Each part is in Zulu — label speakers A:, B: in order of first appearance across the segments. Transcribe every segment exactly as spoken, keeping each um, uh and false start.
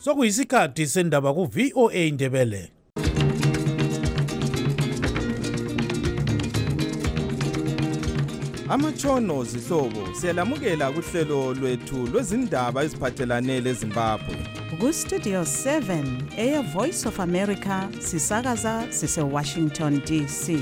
A: sokuyisikhathi sendaba ku V O A Ndebele.
B: Amatshono zihlobo siyalamukela kuhlelo lwethu lwezindaba eziphathelane leZimbabwe.
C: Ku Studio seven, Air Voice of America, sisakaza sise Washington D C.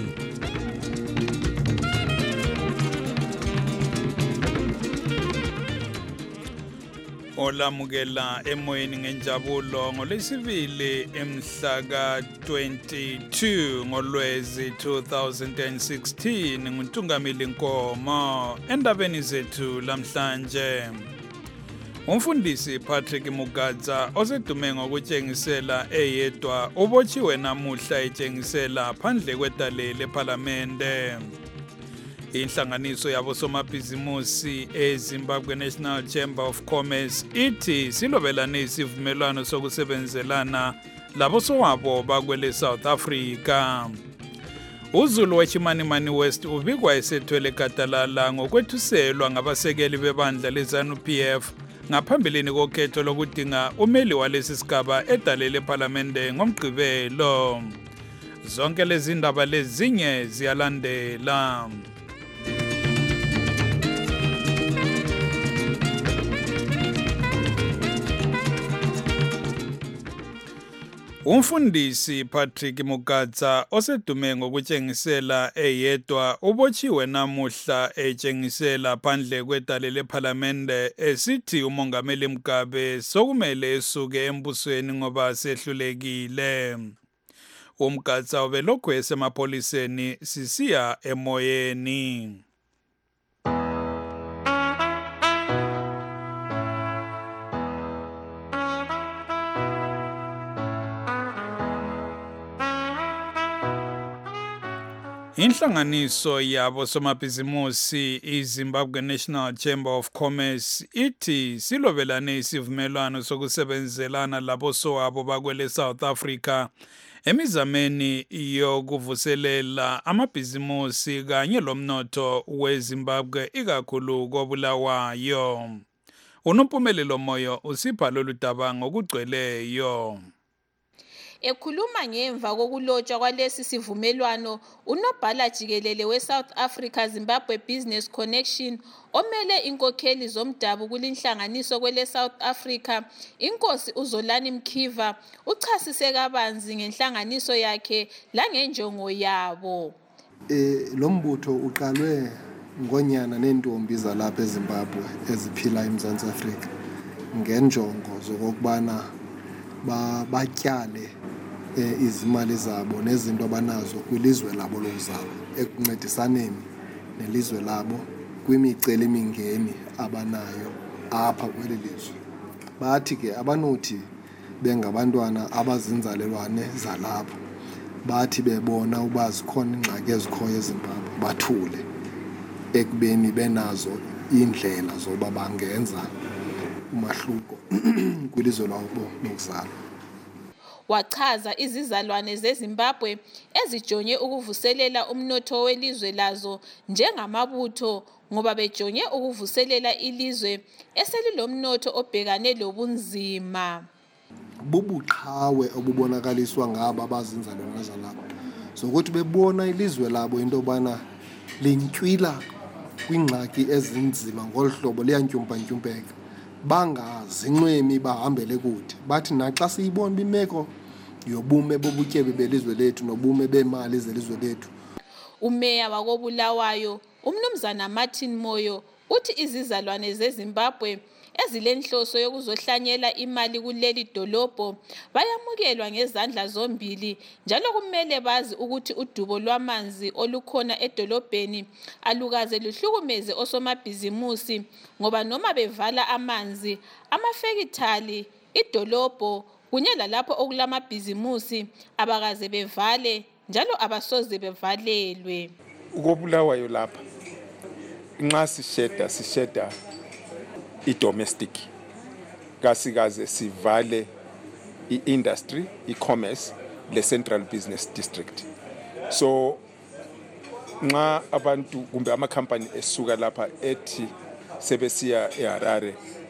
D: Olamukela emoyeni ngenjabulo ngolesibili emhla ka twenty-two ngoLwezi two thousand sixteen nguNtungamili Nkomo. Endabeni zethu lamhlanje, umfundisi Patrick Mugadza osedume ngokutshengisela eyedwa ubotshiwe namuhla etshengisela phandle kwedale leParlamente. Inhlanganiso yabosomabhizimusi eZimbabwe National Chamber of Commerce ithi silobelane isivumelwano sokusebenzelana labosowabo bakwele South Africa. uZulu weChimanimani West ubikwa esethwele gadalala ngokwethuselwa ngabasekeli bebandla leZANU P F ngaphambilini kokhetho lokudinga umeli walesi sigaba edale leParlamente ngomgqibelo. Zonke lezi ndaba lezinye ziyalandela. Umfundisi Patrick Mugadza osedume ngokutshengisela eyedwa ubotshiwe namuhla etshengisela phandle kwedale leParlamente esithi uMongameli Mugabe sokumele esuke embusweni ngoba sehlulekile. UMugadza ubelokhu esemapoliseni sisiya emoyeni. Inhlanganiso yabo somabhizimusi iZimbabwe National Chamber of Commerce ithi silobelane isivumelwano sokusebenzelana labosowabo bakwele South Africa emizameni yokuvuselela amabhizimusi kanye lomnotho weZimbabwe ikakhulu koBulawayo. Unompumelelo Moyo usipha lolu daba ngokugcweleyo.
E: Ekhuluma ngemva kokulotshwa kwalesi sivumelwano, unobhala jikelele weSouth Africa Zimbabwe Business Connection omele inkokheli zomdabu kulinhlanganiso kwele South Africa, inkosi uZolani Mkhiva, uchasise kabanzi ngenhlanganiso yakhe langenjongo yabo.
F: Eh lo mbutho uqalwe ngonyana nentombi zalapha eZimbabwe eziphila eMzantsi Afrika ngenjongo zokubana ba batyale eh, izimali zabo nezinto abanazo kwilizwe labo lokuzalwa ekuncedisaneni nelizwe labo kwimiceli mingeni abanayo apha kweli lizwe. Bathi ke abanothi bengabantwana abazinzalelwane zalapha, bathi bebona uba zikhona ingxaki ezikhoyo eZimbabwe bathule ekubeni benazo indlela zoba bangenza umahluko kwilizwe labo lokuzalwa.
E: Wachaza izizalwane zeZimbabwe ezijonge ukuvuselela umnotho welizwe lazo njengamabutho ngoba bejonge ukuvuselela ilizwe eselilomnotho obhekane lobunzima.
F: Bubuqhawe obubonakaliswa ngaba abazinzalelwane zalapha zokuthi bebona ilizwe labo into bana lintswila kwingxaki ezinzima ngolhlobo liyantyumpa-ntyumpeka, bangazinxwemi bahambele kude. Bathi naxa siyibona bimeko yobume bobutyebi belizwe lethu nobume bemali zelizwe lethu.
E: Umeya wakoBulawayo uMnumzana Martin Moyo uthi izizalwane zeZimbabwe ezilenhloso yokuzohlanyela imali kuleli dolobho bayamukelwa ngezandla zombili, njalo kumele bazi ukuthi udubo lwamanzi olukhona edolobheni alukaze luhlukumeze osomabhizimusi ngoba noma bevala amanzi, amafekithali, idolobho kunye lalapho okulamabhizimusi abakaze bevale njalo abasoze bevalelwe.
G: UkoBulawayo lapha nxa sisheda sisheda i-domestic kasikaze sivale i-industry, i-commerce le-central business district. So nxa abantu kumbe amakhampani esuka lapha ethi sebesiya eHarare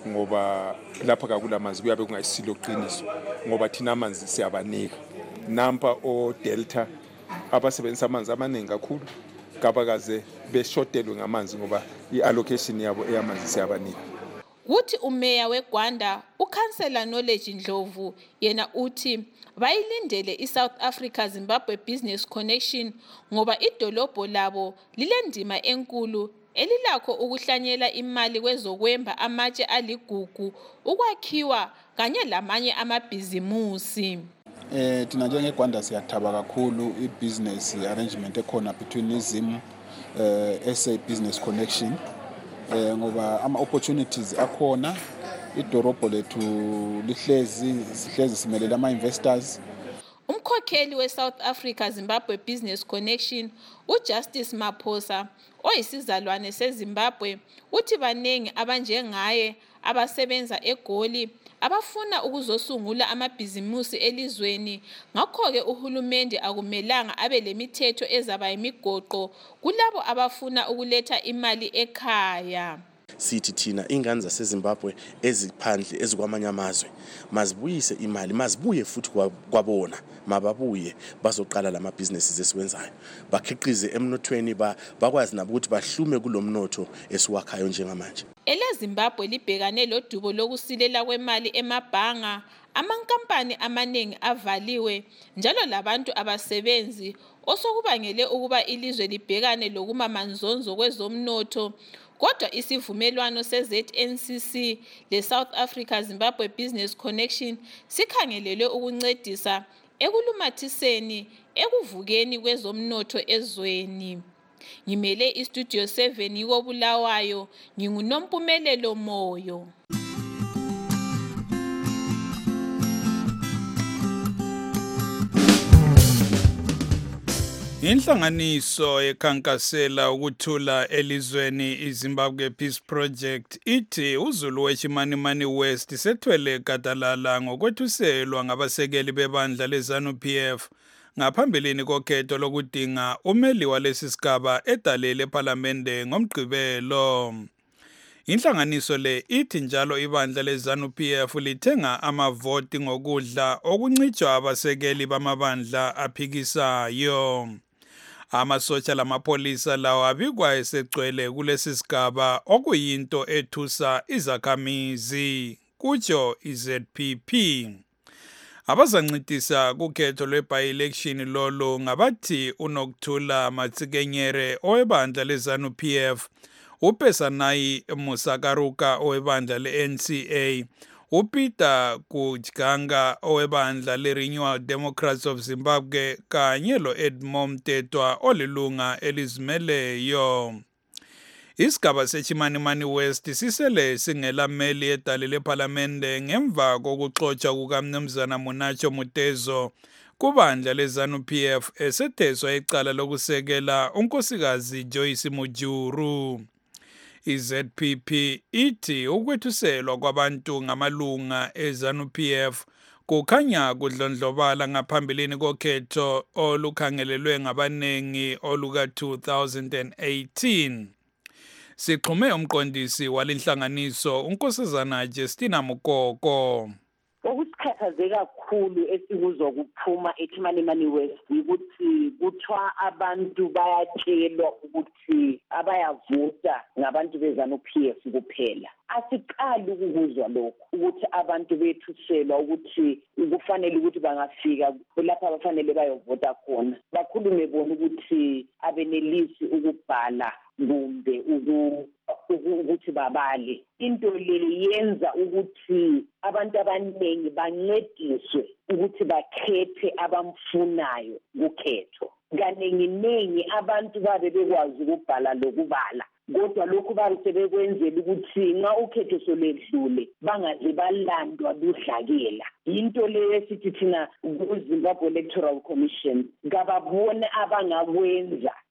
G: ngoba lapha kakulamanzi kuyabe kungayisilo qiniso ngoba thina amanzi siyabanika nampa o Delta abasebenzisa amanzi amaningi kakhulu kabakaze beshotelwe ngamanzi ngoba iallocation yabo eyamanzi siyabanika.
E: Uthi umeya weGwanda uKhansela Knowledge Ndlovu yena uthi bayilindele iSouth Africa Zimbabwe Business Connection ngoba idolobho labo lilendima enkulu elilakho ukuhlanyela imali kwezokwemba amatshe aligugu ukwakhiwa kanye lamanye amabhizimusi.
H: Eh thina njengeGwanda siyathaba kakhulu ibusiness arrangement ekhona between iZim eh S A Business Connection eh ngoba ama opportunities akhona idorobho lethu lihlezi sihlezi simelele ama investors.
E: Umkhokheli weSouth Africa Zimbabwe Business Connection uJustice Maphosa oyisizalwane seZimbabwe uthi banengi abanjengaye abasebenza eGoli abafuna ukuzosungula amabhizimusi elizweni ngakho ke uhulumende akumelanga abe lemithetho ezaba imigoqo kulabo abafuna ukuletha imali ekhaya.
I: Sithi thina ingane zaseZimbabwe eziphandle ezikwamanye amazwe mazibuyise imali mazibuye futhi kwabona mababuye bazoqala lama businesses esiwenzayo bakhiqize emnothweni bakwazi nabo ukuthi bahlume kulomnotho esiwakhayo njengamanje.
E: EleZimbabwe libhekane lodubo lokusilela kwemali emabhanga amankampani amaningi avaliwe njalo labantu abasebenzi osokubangele ukuba ilizwe libhekane lokumamanzonzo kwezomnotho. Kodwa isivumelwano se-Z N C C le-South Africa Zimbabwe Business Connection sikhangelelwe ukuncedisa ekulumathiseni ekuvukeni kwezomnotho ezweni. Ngimele iStudio seven yikoBulawayo nginguNompumelelo Moyo.
D: Inhlanganiso ekhankasela ukuthula elizweni iZimbabwe Peace Project ithi uZulu weChimanimani West sethwele gadalala ngokwethuselwa ngabasekeli bebandla leZANU P F ngaphambilini kokhetho lokudinga umeli walesi sigaba edalele ePhalamende ngomgqibelo. Inhlanganiso le ithi njalo ibandla leZANU P F lithenga amavoti ngokudla okuncitshwa abasekeli bamabandla aphikisayo. Amasotsha lamapolisa lawo abikwa esegcwele kulesi sigaba okuyinto ethusa izakhamizi kutsho iZ P P. Abazancitisa kukhetho lwe-by-election lolo ngabathi uNokthula Matsikenyere owebandla leZANU P F, uPesanayi Musakaruka owebandla le-N C A, uPeter Kujganga owebandla le-Renewal Democrats of Zimbabwe kanye lo-Edmond Mtetwa olilunga elizimeleyo. Isigaba seChimanimani West sisele singelameli edale lePhalamende ngemva kokuxotsha kukaMnumzana Munacho Mutezo kubandla leZANU P F esetheswa icala lokusekela unkosikazi Joyce Mujuru. iZ P P ithi ukwethuselwa kwabantu ngamalunga eZANU P F kukhanya kudlondlobala ngaphambilini kokhetho olukhangelelwe ngabanengi oluka two thousand eighteen. Sixhume umqondisi walenhlanganiso unkosazana Justina Mukoko.
J: Okusikhathaze kakhulu esikuzokuphuma eChimanimani West ukuthi kuthiwa abantu bayatshelwa ukuthi abayavota ngabantu beZANU P F kuphela. Asiqali ukuzwa lokho ukuthi abantu bethuselwa ukuthi kufanele ukuthi bangafika lapha abafanele bayovota khona bakhulume bona ukuthi abenelisi ukubhala kumbe ukuthi babale. Into le yenza ukuthi abantu abaningi bancediswe ukuthi bakhethe abamfunayo kukhetho. Kaningi ningi abantu babe bekwazi ukubhala lokubala kodwa lokhu basebekwenzela ukuthi nxa ukhetho soledlule bangaze balandwa ludlakela. Into leyo esithi thina kuZimbabwe Electoral Commission ngababone abangakwenza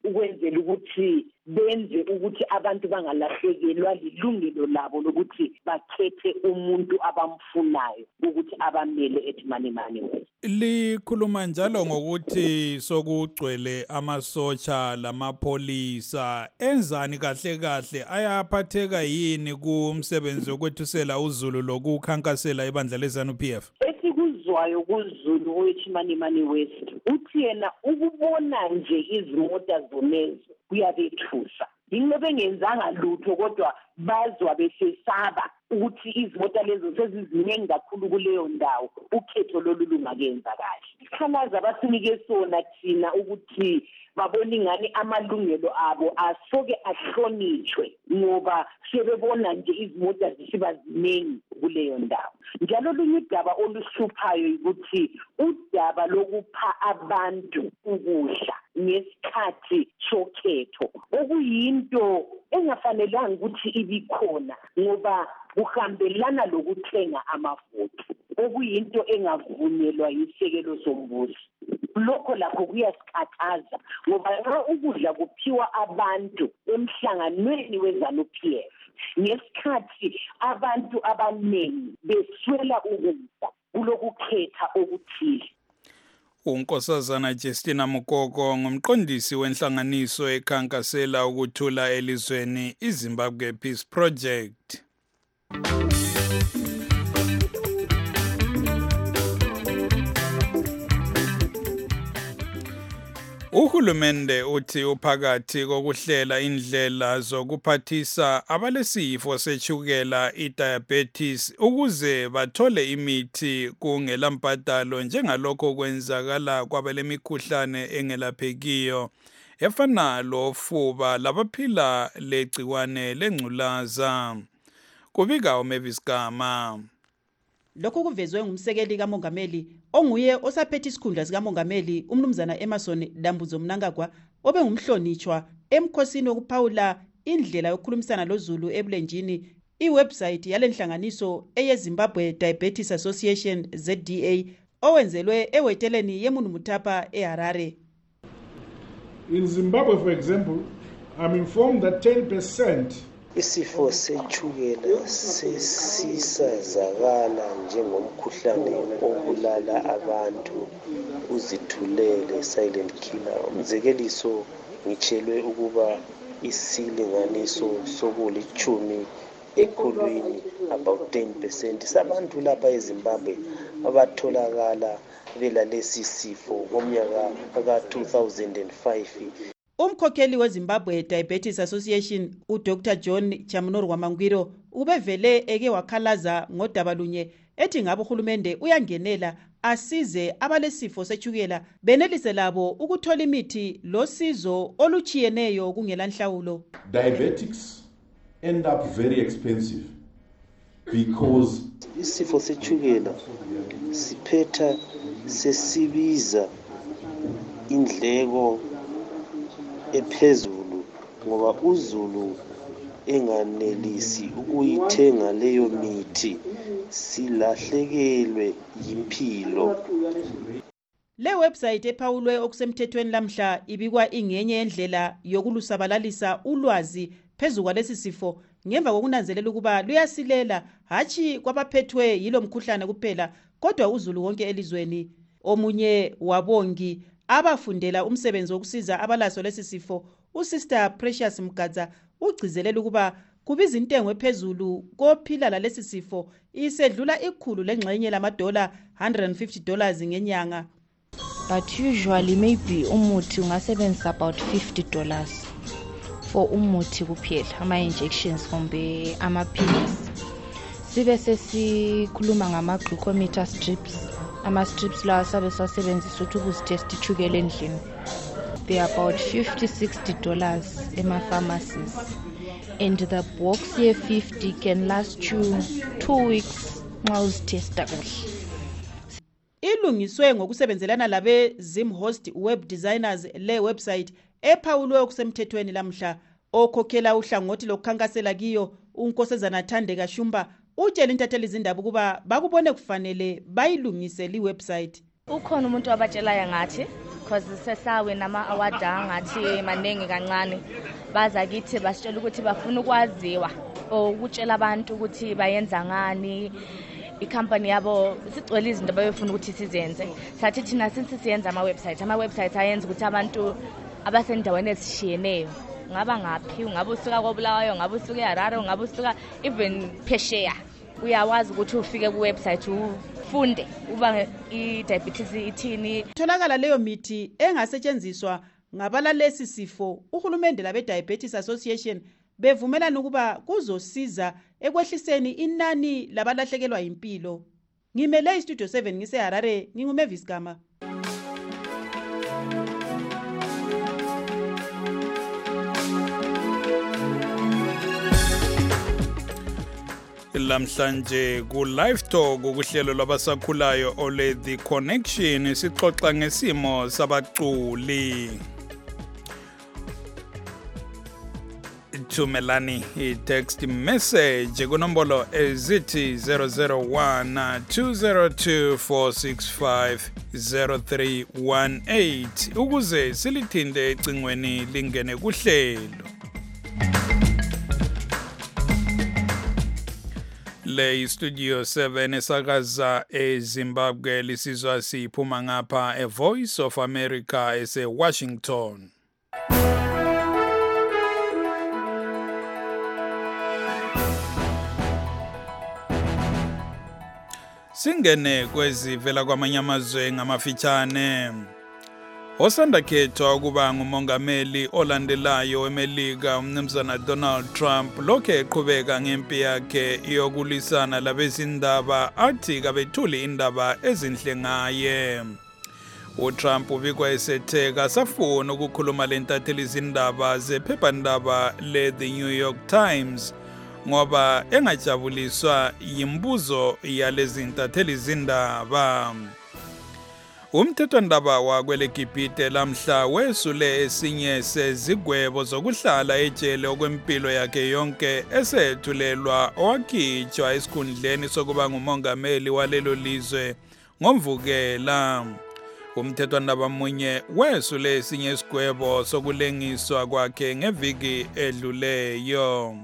J: ukwenzela ukuthi benze ukuthi abantu bangalahlekelwa lilungelo labo lokuthi bakhethe umuntu abamfunayo ukuthi abamele ethi Money Money West.
D: Likhuluma njalo ngokuthi sokugcwele amasotsha lamapholisa, enzani kahle kahle ayaphatheka yini kumsebenzi wokwethusela uZulu lokukhankasela ibandla leZANU P F?
J: Esikuzwayo kuZulu oyethi Money Money West uthi yena ukubona nje izimota zonezo kuyabethusa. Yinto bengenzanga lutho kodwa bazwa besesaba ukuthi izimota lezo seziziningi kakhulu kuleyo ndawo, ukhetho lolu lungakenza kahle. Ikhalaza basinike sona thina ukuthi babona ingani amalungelo abo asoke ahlonitshwe ngoba sebebona nje izimota zisiba ziningi kuleyo ndawo. Njalo lunye udaba oluhluphayo ukuthi udaba lokupha abantu ukudla ngesikhathi sokhetho okuyinto engafanelanga ukuthi ibikhona ngoba kuhambelana lokuthenga amavoti okuyinto engavunyelwa yisekelo sombuso. Lokho lakho kuyasikhathaza ngoba ukudla kuphiwa abantu emhlanganweni weZANU P F ngesikhathi abantu abaningi beswela ukudla kulokukhetha okuthile.
D: uNkosazana Justina Mukoko ngumqondisi wenhlanganiso ekhankasela ukuthula elizweni iZimbabwe Peace Project. Uhulumende uthi uphakathi kokuhlela indlela zokuphathisa abalesifo sechukela i-diabetes ukuze bathole imithi kungelambadalo njengalokho kwenzakala kwabalemikhuhlane engelaphekiyo efana lofuba labaphila legciwane lengculaza. Kubika uMavis Gama.
C: Lokhu kuvezwe ngumsekeli kaMongameli onguye osaphethe isikhundla sikaMongameli umnumzana Emerson Dambuzo Mnangagwa obe ngumhlonitshwa emkhosini wokuphawula indlela yokukhulumisana loZulu ebulenjini. Iwebsite yalenhlanganiso eyeZimbabwe Diabetes Association Z D A owenzelwe eweteleni yeMunu Mutapa eHarare.
K: In Zimbabwe, for example, I'm informed that ten percent
L: isifo sechukela sesisazakala njengomkhuhlane obulala abantu uzithulele silent killer. Umzekeliso ngitshelwe ukuba isilinganiso sokulichumi ekhulwini about ten percent sabantu lapha eZimbabwe abatholakala belalesi sifo ngomnyaka ka two thousand five.
C: Umkhokheli weZimbabwe Diabetes Association uDr John Chamunorwa Mangwiro ubevele eke wakhalaza ngodaba lunye ethi ngabe uhulumende uyangenela asize abalesifo sechukela benelise labo ukuthola imithi losizo oluchiyeneyo kungelanhlawulo.
M: Diabetics end up very expensive because
L: isifo sechukela siphetha sesibiza indleko ephezulu ngoba uZulu enganelisi ukuyithenga leyo mithi silahlekelwe impilo.
C: Le website ephawulwe okusemthethweni lamhla ibikwa ingenye yendlela yokulusabalalisa ulwazi phezu kwalesi sifo ngemva kokunanzelela ukuba luyasilela hachi kwabaphethwe yilo mkhuhlane kuphela kodwa uZulu wonke elizweni. Omunye wabongi abafundela umsebenzi wokusiza abalaso lesi sifo uSister Precious Mgadza ugcizelela ukuba kubiza intengo ephezulu kophila lalesi sifo isedlula ikhulu lengxenye lamadola one hundred fifty dollars ngenyanga.
N: But usually maybe umuthi ungasebenzisa about fifty dollars for umuthi kuphela ama injections kumbe amaphilisi. Sibe sesikhuluma ngama glucometer strips. Ama strips la sabe sasebenzisa ukuthi ukuzitest ichukela endlini. They are about fifty to sixty dollars ema pharmacies. And the box ye fifty can last you two weeks nxa uzitesta kuhle.
C: Ilungiswe ngokusebenzelana labe Zimhost web designers le website ephawulwe okusemthethweni lamhla. Okhokhela uhlangothi lokukhankasela kiyo uNkosazana Thandeka Shumba utshela intatheli izindaba ukuba bakubone kufanele bayilungise li website.
O: Ukhona umuntu abatshelayo ngathi because sesawe nama award angathi maningi kancane baza kithi basitshela ukuthi bafuna ukwaziwa ukutshela abantu ukuthi bayenza ngani icompany yabo sigcwele izinto bayofuna ukuthi sizenze sathi thina since siyenza ama website ama websites ayenza ukuthi abantu abasendaweni ezishiyeneyo ngaba ngaphi ngabe usuka koBulawayo ngabe usuka eHarare ngabe usuka even Phesheya uyawazi ukuthi ufike ku website ufunde uba i-diabetes ithini.
C: Tholakala leyo mithi engasetshenziswa ngabalalesi sifo uhulumende labe Diabetes Association bevumelana ukuba kuzosiza ekwehliseni inani labalahlekelwa impilo. Ngimele iStudio seven ngise Harare nginguMavis Gama.
D: Lamhlanje ku live talk ukuhlelo lwabasakhulayo ole The Connection sixoxa ngesimo sabaculi. Thumelani i-text message kunombolo ezithi zero zero one two zero two four six five zero three one eight ukuze silithinde ecingweni lingene kuhlelo. Le Studio seven esakaza eZimbabwe lisizwa siphuma ngapha e Voice of America ese Washington. Singene kwezivela kwamanye amazwe ngamafitshane. Osanda khethwa ukuba ngumongameli olandelayo weMelika umnumzana Donald Trump lokho eqhubeka ngempi yakhe yokulisana labezindaba athi kabethuli indaba ezinhle ngaye. uTrump ubikwa esetheka safuna ukukhuluma lentatheli izindaba zephephandaba le The New York Times ngoba engajabuliswa yimbuzo yalezi ntatheli izindaba. Umthethwandaba wakwele Gibhite lamhla wesule esinye sezigwebo zokuhlala ejele okwempilo yakhe yonke esethulelwa owakhitshwa esikhundleni sokuba ngumongameli walelo lizwe ngomvukela. Umthethwandaba munye wesule esinye isigwebo sokulengiswa kwakhe ngeviki edluleyo.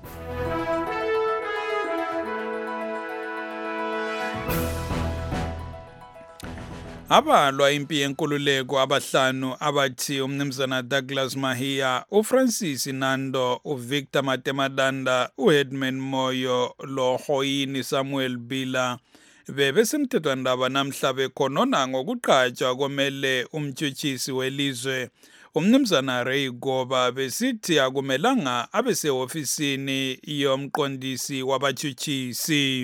D: Abalwa impi yenkululeko abahlanu abathi umnumzana Douglas Mahia, uFrancis Nando, uVictor Matemadanda, uHedman Moyo, loHoyini Samuel Bila bebesemthethwandaba namhla bekhonona ngokuqhatshwa komele umtshutshisi welizwe umnumzana Ray Goba besithi akumelanga abesehofisini yomqondisi wabatshutshisi.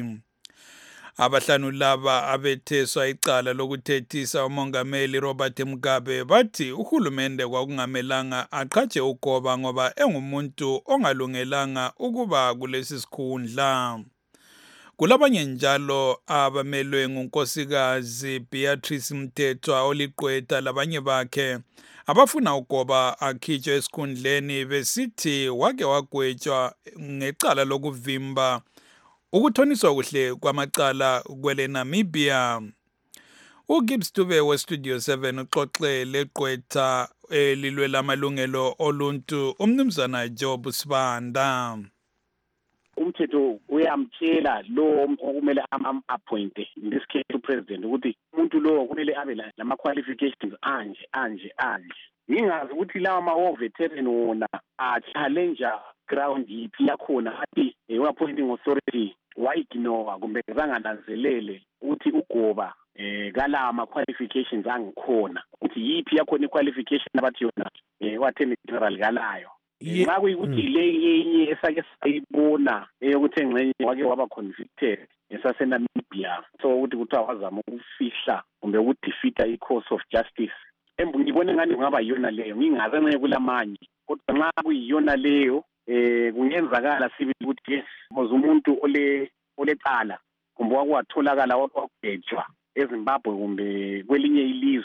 D: Abahlanu laba abetheswa icala lokuthethisa umongameli Robert Mugabe bathi uhulumende kwakungamelanga aqhatshe uGoba ngoba engumuntu ongalungelanga ukuba kulesi sikhundla. Kulabanye njalo abamelwe ngunkosikazi Beatrice Mthethwa oliqweta labanye bakhe abafuna uGoba akhitshwe esikhundleni besithi wake wagwetshwa ngecala lokuvimba ukuthoniswa kuhle kwamacala kwele Namibia. uGibbs Dube we Studio seven uxoxe leqwetha elilwela amalungelo oluntu umnumzana Job Sibanda.
P: Umthetho uyamtshela lo okumele am-appointe in this case upresident ukuthi umuntu lo kumele abe lama qualifications anje anje anje. Ngingazi ukuthi lawa ma-veteran wona a-challenge ground yiphi yakhona athi i-appointing authority wayignore kumbe zangananzelele ukuthi uGoba eh kala ama qualifications angikhona ukuthi yiphi yakhona i-qualification abathi yona eh watheni general kalayo. Ngakuyikuthi le yenye esake sayibona eyokuthi engcenye wake waba convicted esaseNamibia so ukuthi kuthiwa wazama ukufihla kumbe ukudefeata i-course of justice. Embu ngibone ngani kungaba yona leyo ngingaze nxe kulamanye kodwa nxa kuyiyona leyo eh kungenzakala sibe ukuthi yes umuntu ole olecala kumbe wakwatholakala wakwagejwa eZimbabwe kumbe kwelinye ilizwe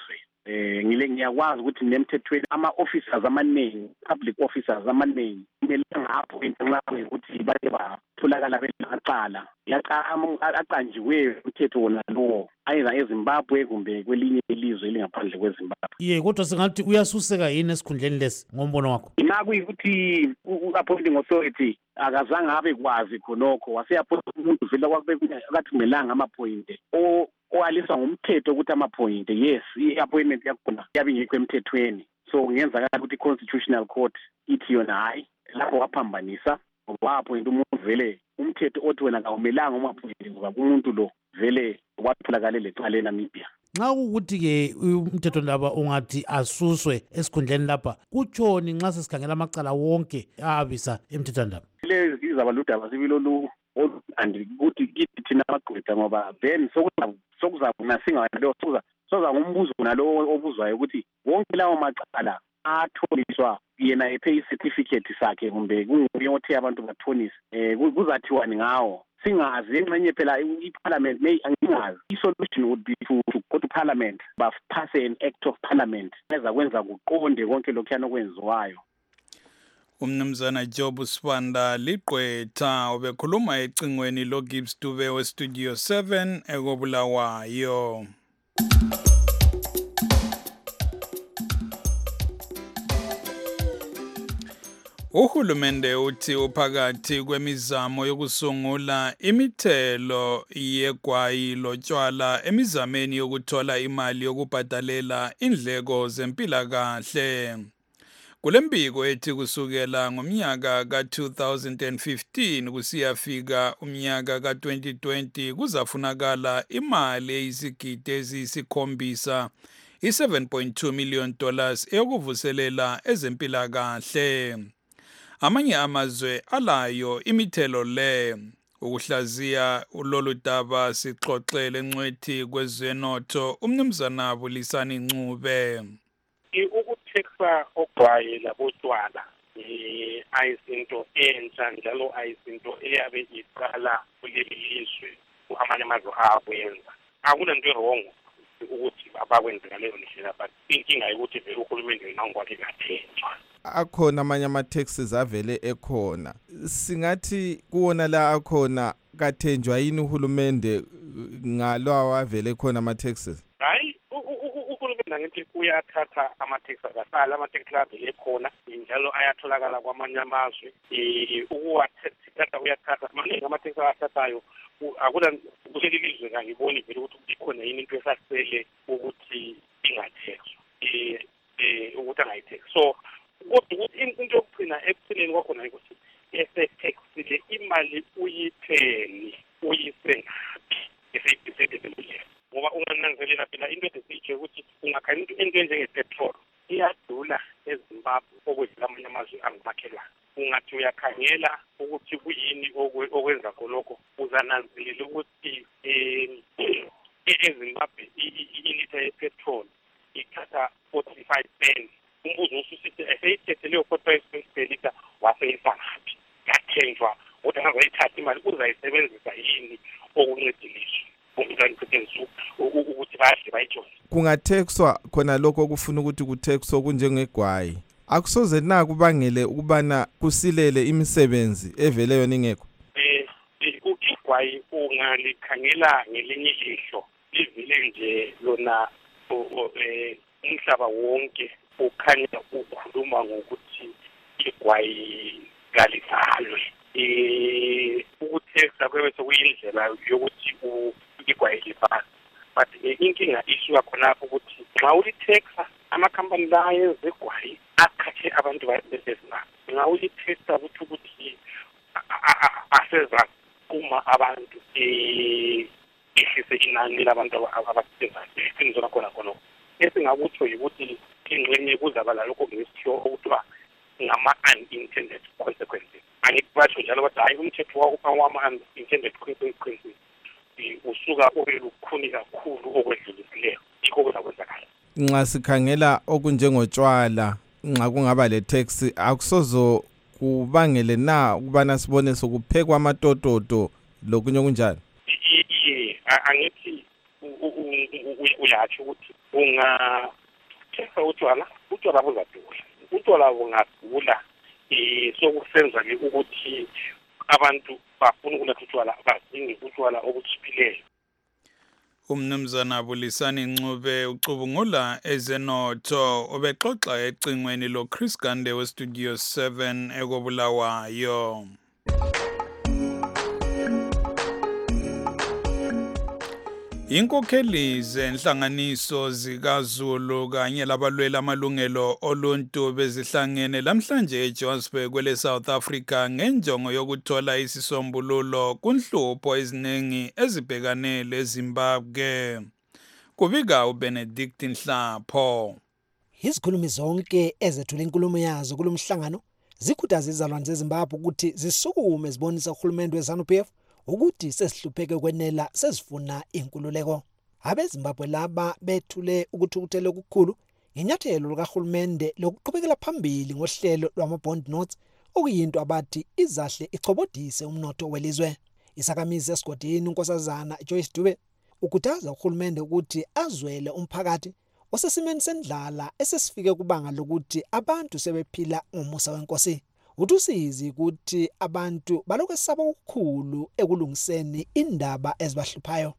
P: eh ngile ngiyakwazi ukuthi nemthethweni ama-officers amaningi public officers amaningi kumele ngaphoint nxa ukuthi baye batholakala belaqala aqanjiwe umthetho wona lo ayenza eZimbabwe kumbe kwelinye ilizwe elingaphandle kweZimbabwe.
A: Ye kodwa singathi uyasuseka yini esikhundleni lesi ngombono wakho?
P: Nxa kuyikuthi u-appointing authority akazange abe kwazi khonokho wase-appointa umuntu vele akathi kumelanga amaphoyinte owaliswa ngumthetho ukuthi amaphoyinte yes i-appointment yakhona yabe ingekho emthethweni. So kungenzakala ukuthi i-constitutional court ithi yona hayi lapho waphambanisa waphoyinta umuntu vele umthetho othi wena kawumelanga umaphoyinte ngoba umuntu lo vele watholakala lecala eNamibia.
A: Nxa ukuthi-ke umthetho ndaba ungathi asuswe esikhundleni lapha kutshoni nxa sesikhangela amacala wonke abisa emthethwandaba?
P: Lezi izaba ludaba sibilolu olandi ukuthi kithi thina amagqwetha ngoba then sokuzabona singalo soza ngumbuzo nalo obuzwayo ukuthi wonke lawo macala athoniswa yena ephe i-certificate sakhe kumbe kunguye othe abantu bathonisa um kuzathiwani ngawo singazi engxenye phela i-parliament may angingazi i-solution would be to, to go to parliament bapass an act of parliament ezakwenza kuqonde konke lokhuyana okwenziwayo.
D: Umnumzana Job Sibanda liqwetha obekhuluma ecingweni lo Gibbs Dube we Studio seven ekobulawayo. Uhulumende uthi uphakathi kwemizamo yokusungula imithelo yegwayi lotshwala emizameni yokuthola imali yokubhadalela indleko zempilakahle. Kulembiko ethi kusukela ngomnyaka ka two thousand fifteen kusiyafika umnyaka ka twenty twenty kuzafunakala imali eyisigidi eziyisikhombisa i-seven point two million dollars eyokuvuselela ezempilakahle. Amanye amazwe alayo imithelo le. Ukuhlaziya ulolu daba sixoxele encwethi kwezenotho umnumzana Bulisani Ncube.
Q: Ukutheksa ogwayi labotshwala eh ayisinto entsha njalo ayisinto eyabe iqala kuleli lizwe amanye amazwe akwenza. Akunanto wrong ukuthi abakwenzeka leyo ndlela but inkinga ukuthi vele uhulumende nangokwakhe kathenjwa.
B: Akhona amanye ama-taxes avele ekhona. Singathi kuwona la akhona kathenjwa yini uhulumende ngalwa avele khona ama-taxes?
Q: Hayi uhulumende ngithi uyathatha ama-taxes akasala ama-taxes avele ekhona njalo ayatholakala kwamanye amazwe ukuwathatha uyathatha maningi ama-taxes awathathayo akula kuleli lizwe kangiboni vele ukuthi ikhona yini into esasele ukuthi ingathexwa eh eh ukuthi angayithexwa. So kodwa into yokugcina ekupheleni kwakhona ukuthi ese-taxile imali uyitheni uyise ngaphi eseyibhisedele ngoba ungananzelela phela into esiyitshe ukuthi ungakhanya into enjengepetrol iyadula eZimbabwe okwedlula amanye amazwe angumakhelwane. Ungathi uyakhangela ukuthi kuyini okwenza khonokho uzananzelela ukuthi eZimbabwe ilitha yepetrol ithatha forty-five pence. Umbuzo ususithi eseyithethe leyo forty-five pence per liter waseyisa ngaphi yathenjwa kodwa angazoyithatha imali uzayisebenzisa yini okuncediliswa umzanikusetshenziswa ukuthi badle bayijone.
B: Kungathexwa khona lokho okufuna ukuthi kuthexwa kunjengegwayi. Akusoze na kubangele ukubana kusilele imisebenzi evele yona ingekho.
Q: Eh igwayi ungalikhangela ngelinye ihlo livile nje lona eh umhlaba wonke ukhanya ukhuluma ngokuthi igwayi kalivalwe. Eh ukuthexta kwebese kuyindlela yokuthi igwayi livalwe. But inkinga isuka khona ukuthi xa ulithexta amakhampani la yezegwayi akhathe abantu bayesebenzisa. Nxa ulithexta ukuthi ukuthi aseza uma abantu eh ihlise inani labantu abasebenza iqiniso lakhona khona. Esingakutsho ukuthi ingxenye kuzaba lokho ngesithiyo okuthiwa ngama-unintended consequences. Angikubatsho njalo bathi hayi umthetho wama-unintended consequences usuka ube lukhuni kakhulu okwedlulisileyo yikho kuzakwenzakala.
B: Nxa sikhangela okunjengotshwala nxa kungaba le tax akusozo kubangele na ukubana sibone sokuphekwa amatototo lokunye okunjalo.
Q: Angithi uyatsho ukuthi unga khetha utshwala utshwala buzadula utshwala bungadula um sokusenza-ke ukuthi abantu bafuna ukuletha utshwala badinge utshwala obuchiphileyo.
D: Umnumzana Bulisani Ncube ucubungula ezenotho obexoxa ecingweni lo Chris Gande we Studio seven ekobulawayo. Inkokheli zenhlanganiso zikaZulu kanye labalwela amalungelo oluntu bezihlangene lamhlanje eJohannesburg kwele South Africa ngenjongo yokuthola isisombululo kunhlupho eziningi ezibhekane leZimbabwe. Kubika uBenedict Nhlapho.
R: Izikhulumi zonke ezethula inkulumo yazo kulomhlangano zikhuthaza izalwane zeZimbabwe ukuthi zisukume zibonisa uhulumende weZANU-P F ukuthi sesihlupheke kwenela sesifuna inkululeko. AbeZimbabwe laba bethule ukuthukuthela okukhulu ngenyathelo likahulumende lokuqhubekela phambili ngohlelo lwama-bond notes okuyinto abathi izahle ichobodise umnotho welizwe. Isakamisi esigodini unkosazana Joyce Dube ukhuthaza uhulumende ukuthi azwele umphakathi osesimeni sendlala esesifike kubanga lokuthi abantu sebephila ngomusa wenkosi. Utusizi ukuthi abantu balokho esaba ukukhulu ekulungiseni indaba ezibahluphayo.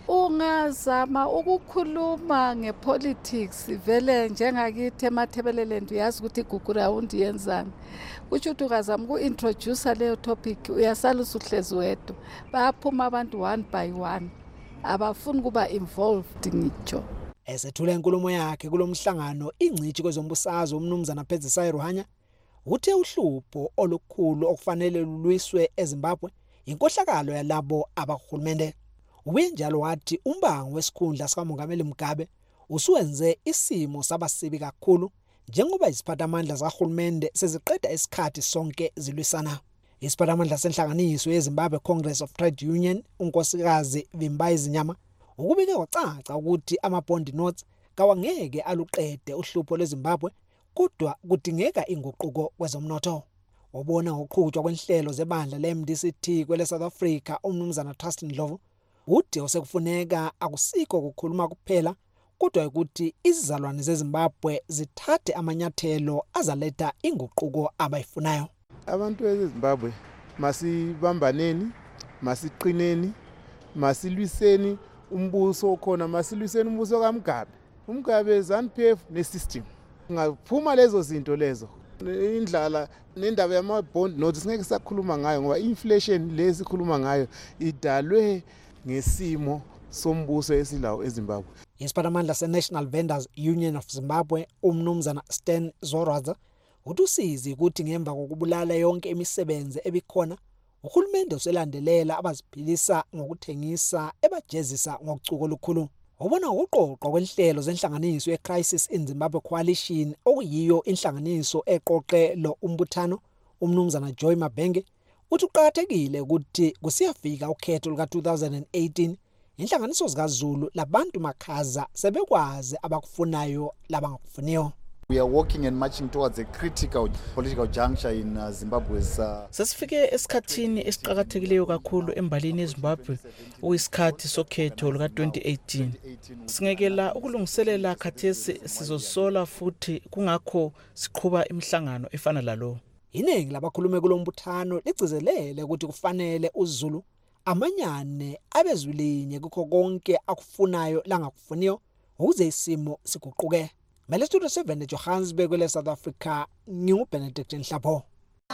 S: Ungazama ukukhuluma ngepolitics vele njengakithi eMathebeleland uyazi ukuthi gugurawundi yenzani. Kuthi ukazama uku-introduce leyo topic uyasala usuhlezi wedwa. Bayaphuma abantu one by one. Abafuni kuba involved ngitsho.
R: Esethula inkulumo yakhe kulomhlangano ingcithi kwezombusazwe umnumzana Phezisai Ruhanya uthe uhlupho olukhulu okufanele lulwiswe eZimbabwe inkohlakalo yalabo abahulumende. Ubuye njalo wathi umbango wesikhundla sikaMongameli Mugabe usuwenze isimo sabasibi kakhulu njengoba iziphathamandla zahulumende seziqeda isikhathi sonke zilwisana. Isiphathamandla senhlanganiso yeZimbabwe Congress of Trade Union unkosikazi Vimbayi Zinyama ukubike kwacaca ukuthi ama-bond notes kawangeke aluqede uhlupho lweZimbabwe kodwa kudingeka inguquko kwezomnotho. Wabona ngokuqhutshwa kwenhlelo zebandla le-M D C T kwele South Africa umnumzana Trustin Ndlovu ude osekufuneka akusikho ukukhuluma kuphela kodwa ukuthi izizalwane zeZimbabwe zithathe amanyathelo azaletha inguquko abayifunayo.
B: Abantu beZimbabwe masibambaneni, masiqineni, masilwiseni umbuso khona, masilwiseni umbuso kaMugabe. uMugabe ZANU-P F nesystem. Ngaphuma lezo zinto lezo indlala nendaba yama-bond notes ngeke sakhuluma ngayo ngoba inflation lesikhuluma ngayo idalwe ngesimo sombuso esilawo eZimbabwe.
R: Isiphathamandla se-National Vendors Union of Zimbabwe umnumzana Stan Zoraza utusizi ukuthi ngemva kokubulala yonke imisebenzi ebikhona uhulumende uselandelela abaziphilisa ngokuthengisa ebajezisa ngokucuko olukhulu. Ubona ngokuqoqwa kwenhlelo zenhlanganiso ye-Crisis in Zimbabwe Coalition okuyiyo inhlanganiso eqoqe lo umbuthano umnumzana Joy Mabenge uthi uqhakathekile ukuthi kusiyafika ukhetho luka two thousand eighteen inhlanganiso zikaZulu labantu makhaza sebekwazi abakufunayo labangakufuniyo.
T: We are walking and marching towards a critical political juncture in uh, Zimbabwe's uh,
U: Sasifike esikhathini esiqhakathekileyo kakhulu embalini eZimbabwe uyisikhathi sokhetho luka twenty eighteen. Singekela ukulungiselela khathesi sizosola futhi kungakho siqhuba imihlangano efana lalo.
R: Iningi labakhulume kulombuthano ligcizelele ukuthi kufanele uZulu amanyane abezwilinye kukho konke akufunayo langakufuniyo ukuze isimo siguquke. Mele Studio seven eJohannesburg kwele South Africa nginguBenedict Nhlapho.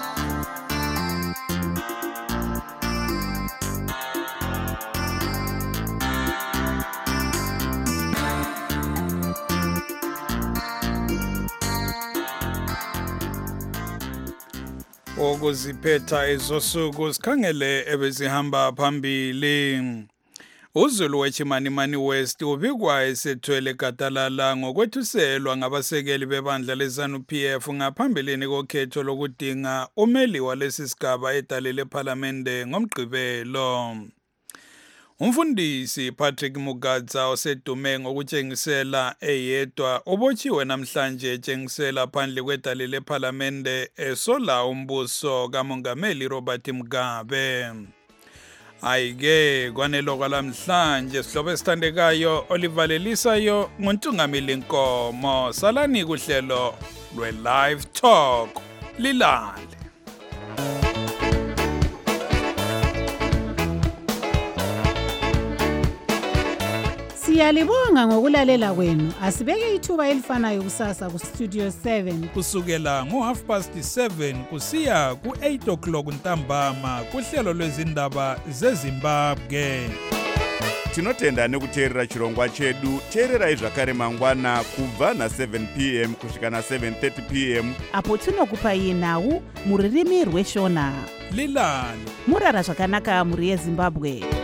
D: Okuziphetha ezosuku sikhangele ebezihamba phambili. uZulu weChimanimani West ubikwa esethwele gatalala ngokwethuselwa ngabasekeli bebandla leZANU-P F ngaphambilini kokhetho lokudinga umeli walesi sigaba edale lePhalamende ngomgqibelo. Umfundisi Patrick Mugadza osedume ngokutshengisela eyedwa ubotshiwe namhlanje etshengisela phandle kwedale lePhalamende esola umbuso kaMongameli Robert Mugabe. Ayike kwanelo kwalamhlanje sihlobo esithandekayo olivalelisayo nguntungamili Nkomo. Salani kuhlelo lwe Live Talk. Lilale.
C: Siyalibonga ngokulalela kwenu. Asibeke ithuba elifanayo kusasa ku Studio seven.
D: Kusukela ngo half past seven kusiya ku eight o'clock ntambama kuhlelo lwezindaba zeZimbabwe.
F: Tinotenda nekuteerera chirongwa chedu. Teererai zvakare mangwana kubva na seven p m kusvika na seven thirty p m
V: apo tinokupai nhau muririmi rweshona.
D: Lilale.
V: Murara zvakanaka muri yeZimbabwe.